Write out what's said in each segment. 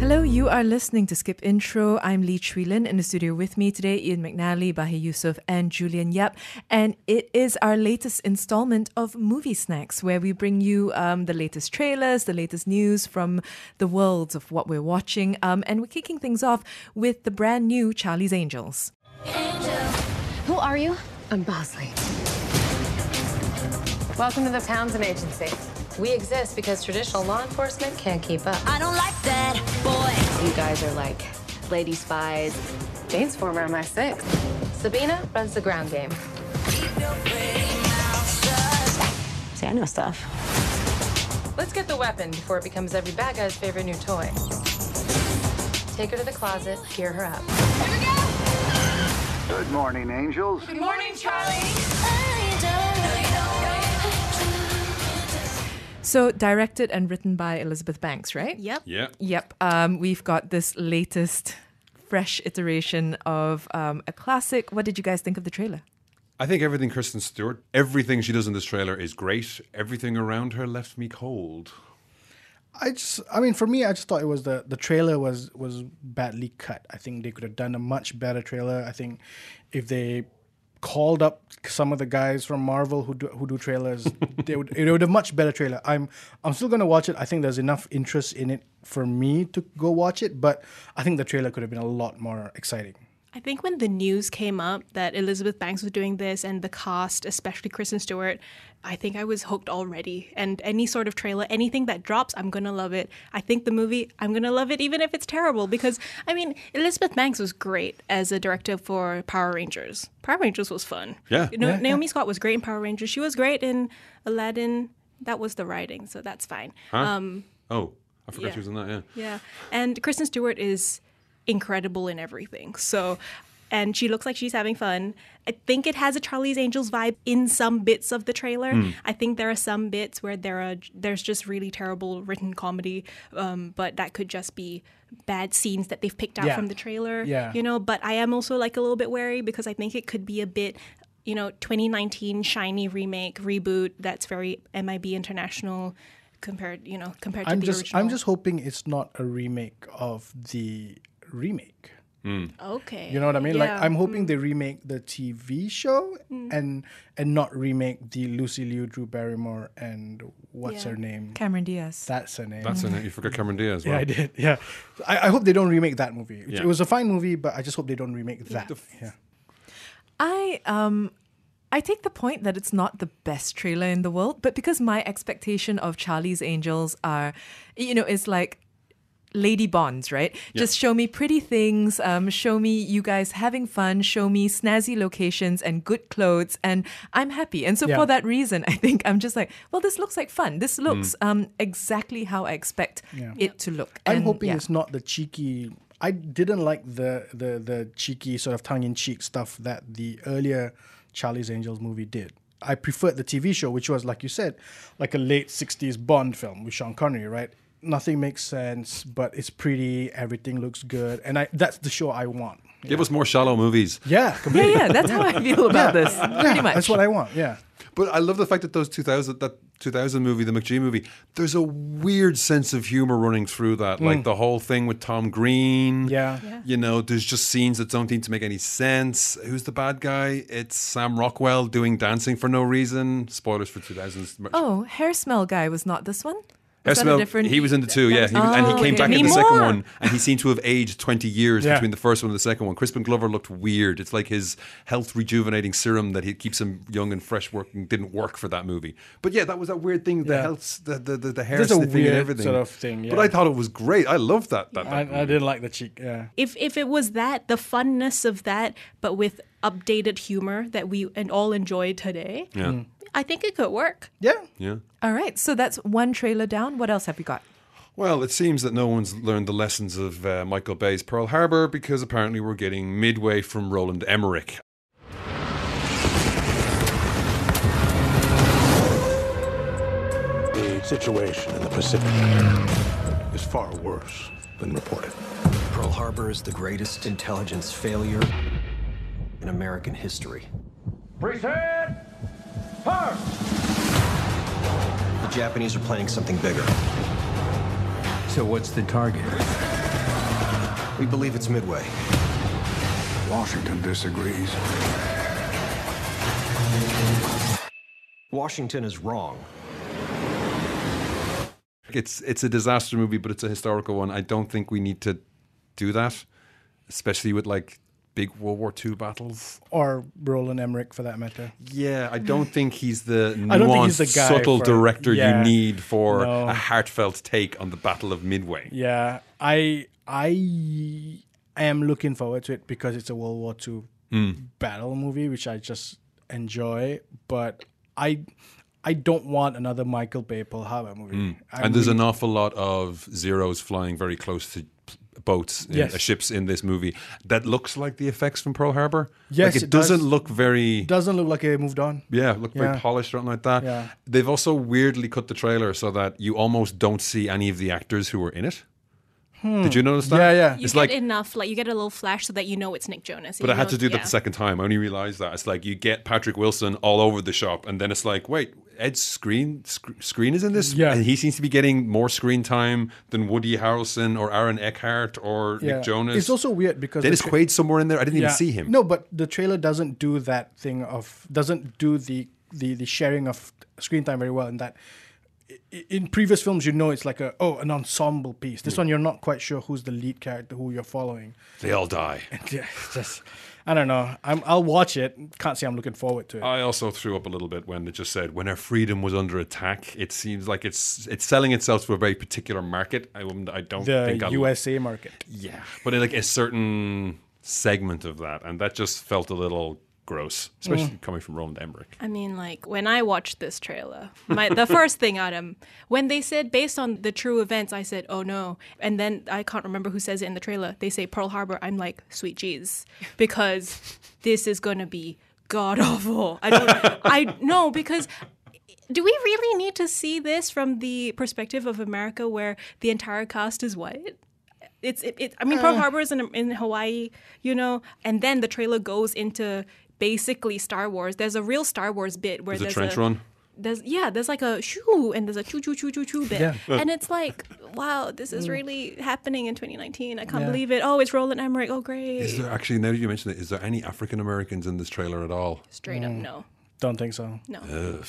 Hello, you are listening to Skip Intro. I'm Lee Chui Lin. In the studio with me today, Ian McNally, Bahi Yusuf, and Julian Yap. And it is our latest installment of Movie Snacks, where we bring you the latest trailers, the latest news from the worlds of what we're watching. And we're kicking things off with the brand new Charlie's Angels. Who are you? I'm Bosley. Welcome to the Townsend Agency. We exist because traditional law enforcement can't keep up. I don't like that, boy. You guys are like lady spies. Jane's former MI6. Sabina runs the ground game. See, I know stuff. Let's get the weapon before it becomes every bad guy's favorite new toy. Take her to the closet, gear her up. Here we go. Good morning, angels. Good morning, Charlie. So, directed and written by Elizabeth Banks, right? Yep. Yeah. Yep. We've got this latest, fresh iteration of a classic. What did you guys think of the trailer? I think everything Kristen Stewart, everything she does in this trailer is great. Everything around her left me cold. For me, I just thought it was the trailer was badly cut. I think they could have done a much better trailer. I think if they called up some of the guys from Marvel who do trailers, it would have much better trailer. I'm still gonna watch it. I think there's enough interest in it for me to go watch it, but I think the trailer could have been a lot more exciting. I think when the news came up that Elizabeth Banks was doing this and the cast, especially Kristen Stewart, I think I was hooked already. And any sort of trailer, anything that drops, I'm going to love it. I think the movie, I'm going to love it even if it's terrible. Because, Elizabeth Banks was great as a director for Power Rangers. Power Rangers was fun. Yeah. Naomi Scott was great in Power Rangers. She was great in Aladdin. That was the writing, so that's fine. Huh? I forgot she was in that, yeah. Yeah. And Kristen Stewart is incredible in everything. So, and she looks like she's having fun. I think it has a Charlie's Angels vibe in some bits of the trailer. I think there are some bits where there's just really terrible written comedy, but that could just be bad scenes that they've picked out from the trailer. Yeah. But I am also like a little bit wary because I think it could be a bit 2019 shiny remake, reboot that's very MIB International compared to the original. I'm just hoping it's not a remake of the remake. Okay. You know what I mean? Yeah. Like I'm hoping they remake the TV show and not remake the Lucy Liu, Drew Barrymore, and what's her name? Cameron Diaz. That's her name. That's in it. You forgot Cameron Diaz as well. Yeah, I did. Yeah, I hope they don't remake that movie. Yeah. It was a fine movie, but I just hope they don't remake that. Yeah. I take the point that it's not the best trailer in the world, but because my expectation of Charlie's Angels are, is like Lady Bonds, right? Yeah. Just show me pretty things, show me you guys having fun, show me snazzy locations and good clothes, and I'm happy. And so for that reason, I think I'm just like, well, this looks like fun. This looks exactly how I expect it to look. I'm And, hoping it's not the cheeky. I didn't like the cheeky sort of tongue-in-cheek stuff that the earlier Charlie's Angels movie did. I preferred the TV show, which was, like you said, like a late 60s Bond film with Sean Connery, right? Nothing makes sense, but it's pretty, everything looks good, and that's the show I want. Give us more shallow movies. Yeah, completely. Yeah, that's how I feel about this. Pretty much. That's what I want, yeah. But I love the fact that that 2000 movie, the McGee movie, there's a weird sense of humor running through that. Like the whole thing with Tom Green. Yeah. There's just scenes that don't seem to make any sense. Who's the bad guy? It's Sam Rockwell doing dancing for no reason. Spoilers for 2000s. Oh, Hair Smell Guy was not this one? He was in the two, yeah. And he came back in the second one, and he seemed to have aged 20 years between the first one and the second one. Crispin Glover looked weird. It's like his health rejuvenating serum that keeps him young and fresh didn't work for that movie. But yeah, that was that weird thing, the health, the hair There's a sniffing weird and everything. sort of thing, yeah. But I thought it was great. I loved that. I didn't like the cheek, yeah. If it was that, the funness of that, but with updated humor that we all enjoyed today, I think it could work. Yeah. All right, so that's one trailer down. What else have we got? Well, it seems that no one's learned the lessons of Michael Bay's Pearl Harbor because apparently we're getting Midway from Roland Emmerich. The situation in the Pacific is far worse than reported. Pearl Harbor is the greatest intelligence failure in American history. Present! First! The Japanese are planning something bigger. So what's the target? We believe it's Midway. Washington disagrees. Washington is wrong. It's a disaster movie, but it's a historical one. I don't think we need to do that, especially with like big World War II battles. Or Roland Emmerich, for that matter. Yeah, I don't think he's the I don't think nuanced, he's the guy subtle for- director yeah, you need for no. a heartfelt take on the Battle of Midway. Yeah, I am looking forward to it because it's a World War II battle movie, which I just enjoy. But I don't want another Michael Bay Pearl Harbor movie. And there's an awful lot of Zeros flying very close to boats, ships in this movie that looks like the effects from Pearl Harbor. Yes, like it doesn't does. look very... Doesn't look like it moved on. Yeah, look very polished or something like that. Yeah. They've also weirdly cut the trailer so that you almost don't see any of the actors who were in it. Did you notice that? Yeah, yeah. You get enough, like you get a little flash so that you know it's Nick Jonas. But I had to do that the second time. I only realized that. It's like you get Patrick Wilson all over the shop, and then it's like, wait, Ed Screen is in this? Yeah. And he seems to be getting more screen time than Woody Harrelson or Aaron Eckhart or Nick Jonas. It's also weird because Dennis Quaid's somewhere in there. I didn't even see him. No, but the trailer doesn't do that thing doesn't do the sharing of screen time very well in that. In previous films, it's like an ensemble piece. This one, you're not quite sure who's the lead character, who you're following. They all die. Yeah, it's just, I don't know. I'll watch it. Can't say I'm looking forward to it. I also threw up a little bit when it just said, when our freedom was under attack. It seems like it's selling itself to a very particular market. I don't think the USA market. Yeah, but like a certain segment of that. And that just felt a little gross, especially coming from Roland Emmerich. I mean, like, when I watched this trailer, the first thing, Adam, when they said based on the true events, I said, oh no. And then I can't remember who says it in the trailer. They say Pearl Harbor. I'm like, sweet jeez. Because this is going to be god-awful. I know, because... Do we really need to see this from the perspective of America where the entire cast is white? Pearl Harbor is in Hawaii, and then the trailer goes into basically Star Wars. There's a real Star Wars bit where there's a trench run. There's like a shoo and there's a choo choo choo choo choo bit. Yeah. And it's like, wow, this is really happening in 2019. I can't believe it. Oh, it's Roland Emmerich. Oh, great. Is there actually, now that you mention it, is there any African Americans in this trailer at all? Straight up, no. Don't think so. No. Ugh.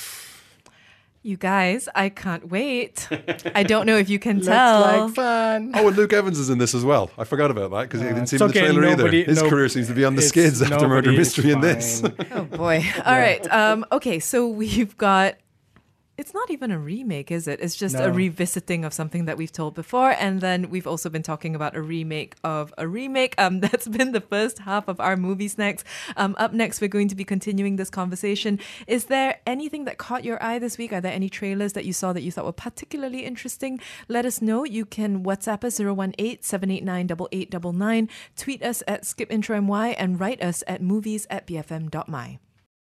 You guys, I can't wait. I don't know if you can tell. Looks like fun. Oh, and Luke Evans is in this as well. I forgot about that because he didn't see him in the trailer either. His career seems to be on the skids after Murder Mystery in this. Oh boy. All right. Okay, so we've got... It's not even a remake, is it? It's just a revisiting of something that we've told before. And then we've also been talking about a remake of a remake. That's been the first half of our movie snacks. Up next, we're going to be continuing this conversation. Is there anything that caught your eye this week? Are there any trailers that you saw that you thought were particularly interesting? Let us know. You can WhatsApp us 018-789-8899, tweet us at skipintromy, and write us at movies@bfm.my.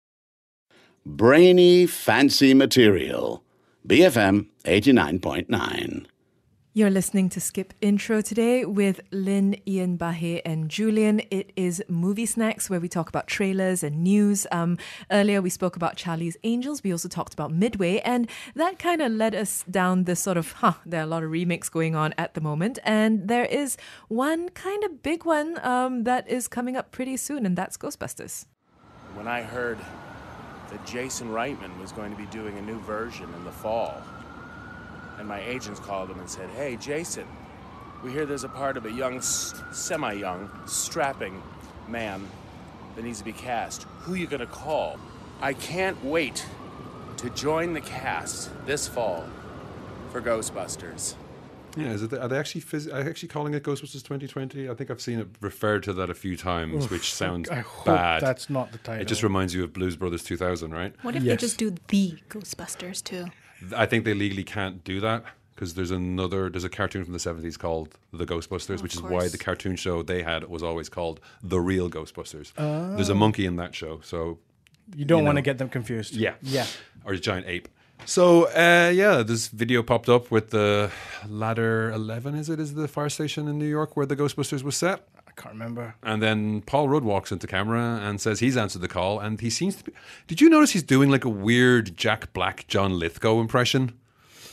Brainy, fancy material. BFM 89.9. You're listening to Skip Intro today with Lynn, Ian, Bahe, and Julian. It is Movie Snacks, where we talk about trailers and news. Earlier, we spoke about Charlie's Angels. We also talked about Midway, and that kind of led us down this sort of, there are a lot of remakes going on at the moment, and there is one kind of big one that is coming up pretty soon, and that's Ghostbusters. When I heard that Jason Reitman was going to be doing a new version in the fall, and my agents called him and said, hey, Jason, we hear there's a part of a young, semi-young, strapping man that needs to be cast. Who are you going to call? I can't wait to join the cast this fall for Ghostbusters. Yeah, are they actually calling it Ghostbusters 2020? I think I've seen it referred to that a few times, which sounds I hope bad. That's not the title. It just reminds you of Blues Brothers 2000, right? What if they just do the Ghostbusters too? I think they legally can't do that because there's a cartoon from the 70s called The Ghostbusters, which is why the cartoon show they had was always called The Real Ghostbusters. Oh. There's a monkey in that show, so you don't want to get them confused. Yeah. Or a giant ape. So, this video popped up with the Ladder 11, is the fire station in New York where the Ghostbusters was set? I can't remember. And then Paul Rudd walks into camera and says he's answered the call, and he seems to be... Did you notice he's doing like a weird Jack Black, John Lithgow impression?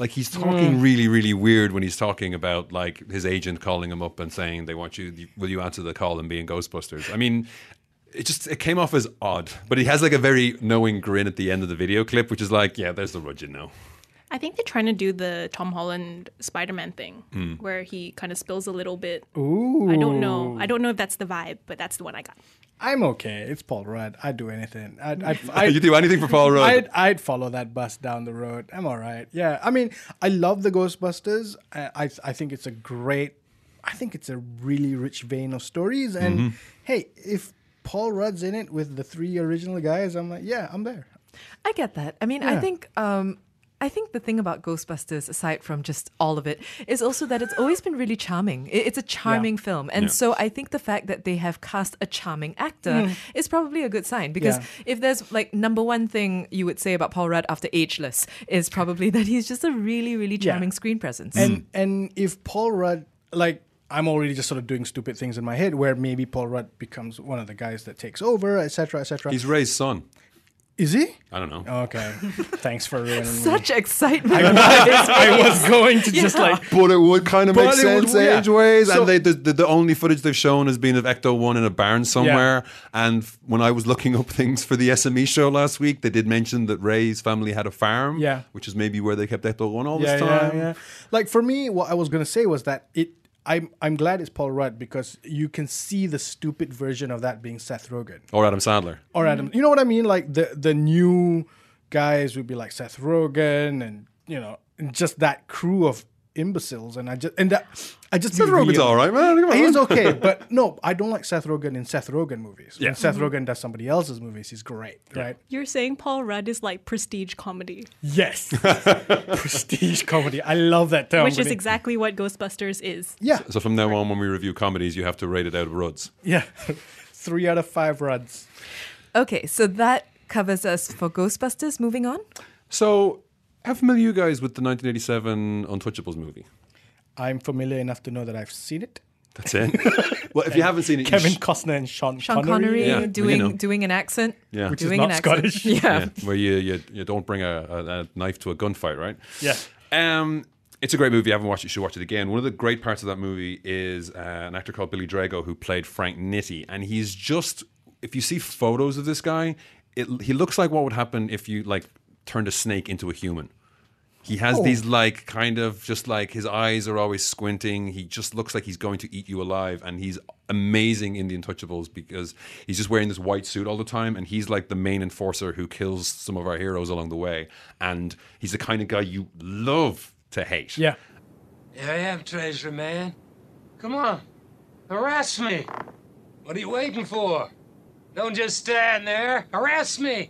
Like he's talking really, really weird when he's talking about like his agent calling him up and saying they want you. Will you answer the call and be in Ghostbusters? I mean, it came off as odd, but he has like a very knowing grin at the end of the video clip, which is like, yeah, there's the Rudd, you know. I think they're trying to do the Tom Holland Spider-Man thing, where he kind of spills a little bit. Ooh. I don't know if that's the vibe, but that's the one I got. I'm okay. It's Paul Rudd. I'd do anything. You do anything for Paul Rudd? I'd follow that bus down the road. I'm all right. Yeah. I mean, I love the Ghostbusters. I think it's a really rich vein of stories. And hey, if Paul Rudd's in it with the 3 original guys, I'm like, yeah, I'm there. I get that. I mean, I think the thing about Ghostbusters, aside from just all of it, is also that it's always been really charming. It's a charming film. And so I think the fact that they have cast a charming actor is probably a good sign. Because if there's like number one thing you would say about Paul Rudd after Ageless is probably that he's just a really, really charming screen presence. And if Paul Rudd, like, I'm already just sort of doing stupid things in my head where maybe Paul Rudd becomes one of the guys that takes over, etc., etc. He's Ray's son. Is he? I don't know. Okay. Thanks for ruining Such excitement. I was going to just like... But it would kind of make sense age-ways. So, and the only footage they've shown has been of Ecto-1 in a barn somewhere. Yeah. And when I was looking up things for the SME show last week, they did mention that Ray's family had a farm, which is maybe where they kept Ecto-1 all this time. Yeah. Like for me, what I was going to say was that I'm glad it's Paul Rudd because you can see the stupid version of that being Seth Rogen. Or Adam Sandler. Or Adam. You know what I mean? Like the new guys would be like Seth Rogen and, you know, and just that crew of imbeciles. And I just Seth Rogen's all right, man. He's okay. But no, I don't like Seth Rogen in Seth Rogen movies. When Seth Rogen does somebody else's movies, he's great, right? You're saying Paul Rudd is like prestige comedy. Yes. Prestige comedy. I love that term. Which is exactly what Ghostbusters is. Yeah. So from now on, when we review comedies, you have to rate it out of Rudds. Yeah. 3 out of 5 Rudds. Okay, so that covers us for Ghostbusters. Moving on. So, how familiar are you guys with the 1987 Untouchables movie? I'm familiar enough to know that I've seen it. That's it. Well, if you haven't seen it, Kevin Costner and Sean Connery doing an accent, which is not Scottish. Where you don't bring a knife to a gunfight, right? Yeah. It's a great movie. If you haven't watched it, you should watch it again. One of the great parts of that movie is an actor called Billy Drago who played Frank Nitti, and he's just, if you see photos of this guy, he looks like what would happen if you like turned a snake into a human. He has these like kind of just like his eyes are always squinting. He just looks like he's going to eat you alive. And he's amazing in The Untouchables because he's just wearing this white suit all the time. And he's like the main enforcer who kills some of our heroes along the way. And he's the kind of guy you love to hate. Yeah. Here I am, treasure man. Come on. Harass me. What are you waiting for? Don't just stand there. Harass me.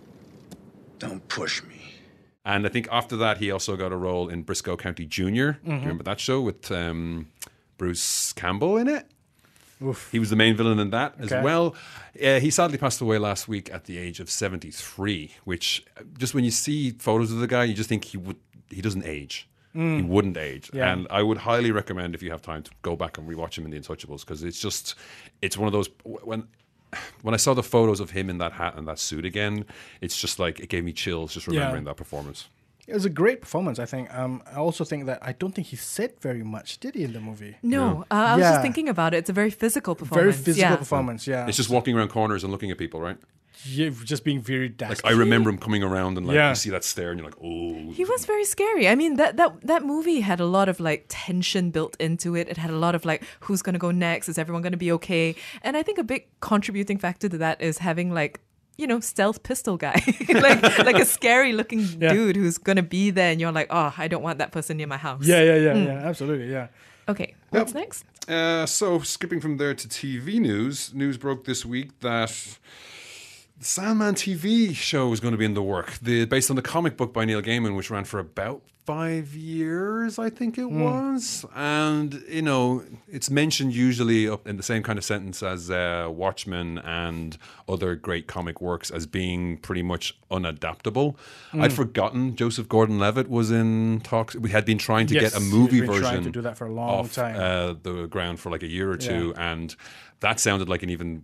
Don't push me. And I think after that, he also got a role in Briscoe County Jr. Do you remember that show with Bruce Campbell in it? Oof. He was the main villain in that as well. He sadly passed away last week at the age of 73, which just when you see photos of the guy, you just think he doesn't age. He wouldn't age. Yeah. And I would highly recommend, if you have time, to go back and rewatch him in The Untouchables because it's one of those... When I saw the photos of him in that hat and that suit again, it's just like it gave me chills just remembering that performance. It was a great performance, I think. I also think that I don't think he said very much, did he, in the movie? No. I was just thinking about it. It's a very physical performance. Very physical performance, yeah. It's just walking around corners and looking at people, right? Yeah, just being very dastardly. Like I remember him coming around and like you see that stare and you're like, oh. He was very scary. I mean, that movie had a lot of like tension built into it. It had a lot of like, who's going to go next? Is everyone going to be okay? And I think a big contributing factor to that is having like, you know, stealth pistol guy, like a scary looking dude who's going to be there and you're like, oh, I don't want that person near my house. Yeah, absolutely, yeah. Okay, what's next? So skipping from there to TV news broke this week that the Sandman TV show is going to be in the work, based on the comic book by Neil Gaiman, which ran for about 5 years, I think it was. And, you know, it's mentioned usually up in the same kind of sentence as Watchmen and other great comic works as being pretty much unadaptable. I'd forgotten Joseph Gordon-Levitt was in talks. We had been trying to get a movie version trying to do that for a long time. The ground for like a year or two. And that sounded like an even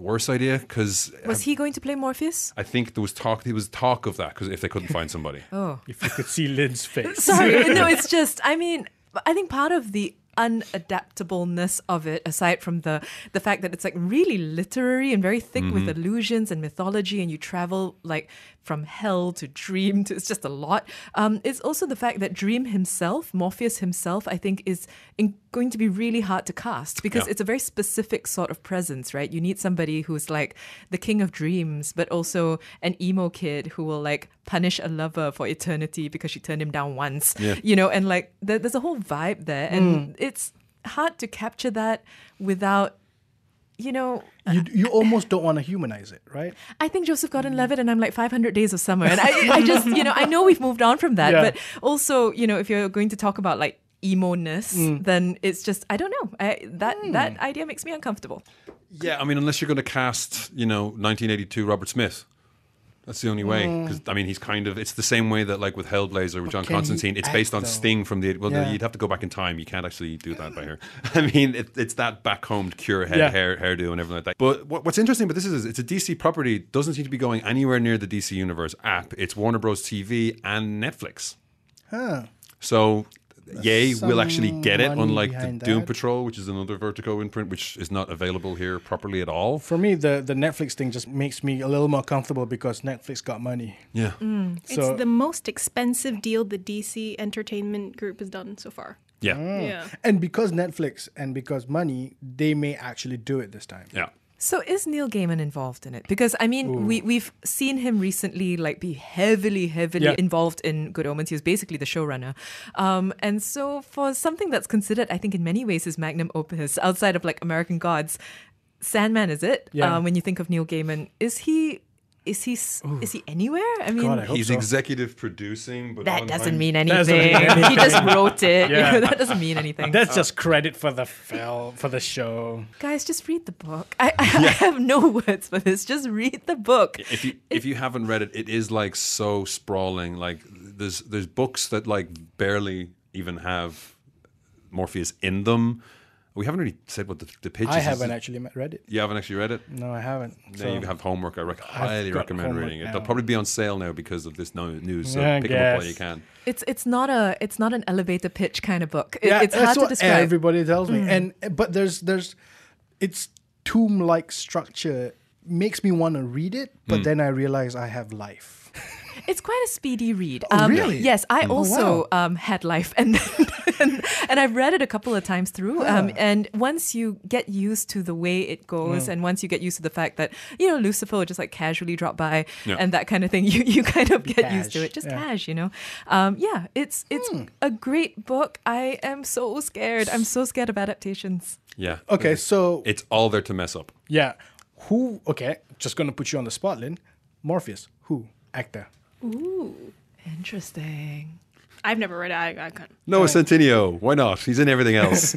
worse idea because Was he going to play Morpheus? I think there was talk of that because if they couldn't find somebody. Oh. If you could see Lynn's face. Sorry, no, it's just, I mean, I think part of the unadaptableness of it, aside from the fact that it's like really literary and very thick with allusions and mythology, and you travel like from hell to dream to, it's just a lot. It's also the fact that Dream himself, Morpheus himself, I think is going to be really hard to cast because it's a very specific sort of presence, right? You need somebody who's like the king of dreams, but also an emo kid who will like punish a lover for eternity because she turned him down once, you know, and like there's a whole vibe there, and it's hard to capture that without, you know... You almost don't want to humanize it, right? I think Joseph Gordon-Levitt and I'm like 500 Days of Summer. And I just, you know, I know we've moved on from that, but also, you know, if you're going to talk about like emo-ness, then it's just, I don't know. That idea makes me uncomfortable. Yeah, I mean, unless you're going to cast, you know, 1982 Robert Smith. That's the only way. Because, I mean, he's kind of... It's the same way that, like, with Hellblazer, with John Constantine, it's based on Sting from the... Well, you'd have to go back in time. You can't actually do that by here. I mean, it's that back-combed cure hairdo and everything like that. But what's interesting about this is it's a DC property. Doesn't seem to be going anywhere near the DC Universe app. It's Warner Bros. TV and Netflix. Huh. So... Yay, we'll actually get it, money unlike the behind Doom that. Patrol, which is another Vertigo imprint, which is not available here properly at all. For me, the Netflix thing just makes me a little more comfortable because Netflix got money. Yeah. It's the most expensive deal the DC Entertainment Group has done so far. Yeah. Yeah. And because Netflix and because money, they may actually do it this time. Yeah. So is Neil Gaiman involved in it? Because I mean, we've seen him recently like be heavily involved in Good Omens. He was basically the showrunner. And so for something that's considered, I think in many ways his magnum opus, outside of like American Gods, Sandman is it? Yeah. When you think of Neil Gaiman, is he anywhere? I mean, God, I hope He's so. executive producing, but that doesn't mean Doesn't anything. mean anything. He just wrote it. Yeah. You know, that doesn't mean anything. That's just credit for the for the show. Guys, just read the book. I have no words for this. Just read the book. If you haven't read it, it is like so sprawling. Like there's books that like barely even have Morpheus in them. We haven't really said what the pitch is. I haven't actually read it. You haven't actually read it? No, I haven't. Now you have homework. I highly got recommend homework reading it. now. They'll probably be on sale now because of this news. So Yeah, I pick them up while guess. you can. It's not an elevator pitch kind of book. Yeah, It's that's hard to what describe. everybody tells me. But there's its tomb-like structure makes me want to read it, but then I realize I have life. It's quite a speedy read. Oh, really? Yes, I also had life, and I've read it a couple of times through. And once you get used to the way it goes, and once you get used to the fact that Lucifer will just like casually drop by and that kind of thing, you kind of get used to it. Just cash, It's a great book. I am so scared. I'm so scared of adaptations. Yeah. Okay, so It's all there to mess up. yeah, just gonna put you on the spot, Lynn. Morpheus, who actor? Ooh, interesting. I've never read it. I can't. Noah Centineo. Why not? He's in everything else.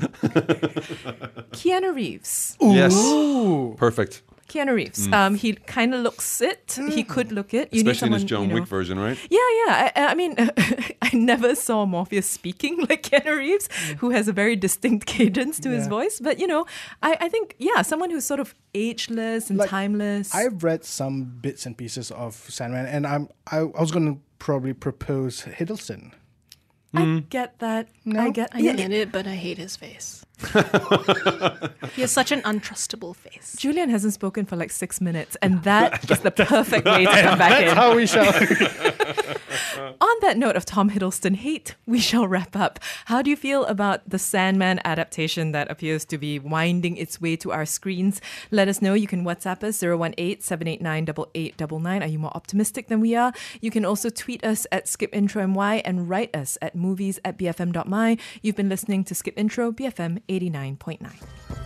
Keanu Reeves. Yes. Perfect. Keanu Reeves. He kind of looks it. He could look it. You Especially in need his someone, John Wick version, right? Yeah. I mean, I never saw Morpheus speaking like Keanu Reeves, who has a very distinct cadence to his voice. But, I think, someone who's sort of ageless and timeless. I've read some bits and pieces of Sandman, and I was going to probably propose Hiddleston. I get that. No? I get it, but I hate his face. He has such an untrustable face. Julian hasn't spoken for like 6 minutes, and that is the perfect way to come back in. That's how we shall. On that note of Tom Hiddleston hate, we shall wrap up. How do you feel about the Sandman adaptation that appears to be winding its way to our screens? Let us know. You can WhatsApp us 018-789-8899. Are you more optimistic than we are? You can also tweet us at skipintromy and write us at movies@bfm.my. You've been listening to Skip Intro, BFM 89.9.